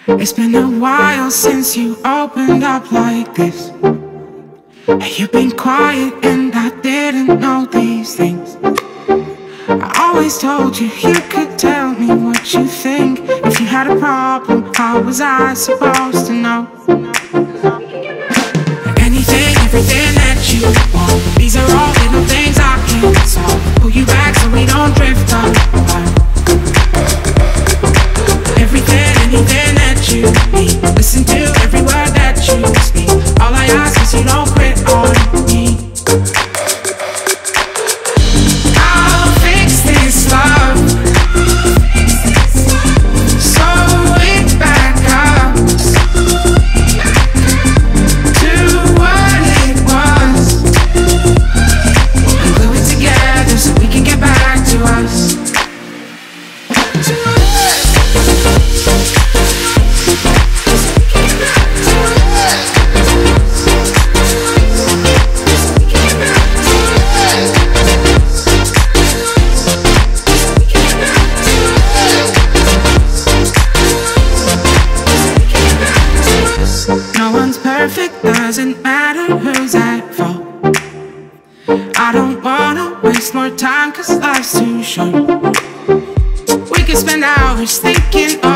It's been a while since you opened up like this. And you've been quiet and I didn't know these things. I always told you you could tell me what you think. If you had a problem, how was I supposed to know? Anything, everything that you want, these are all little things I can solve. Pull you back so we don't drift apart. Everything, anything that you need, listen to every word that you speak. All I ask is you don't quit on me. I'll fix this love, so it back up to what it was, and glue it together so we can get back to us. No one's perfect, doesn't matter who's at fault. I don't wanna waste more time, cause life's too short. We could spend hours thinking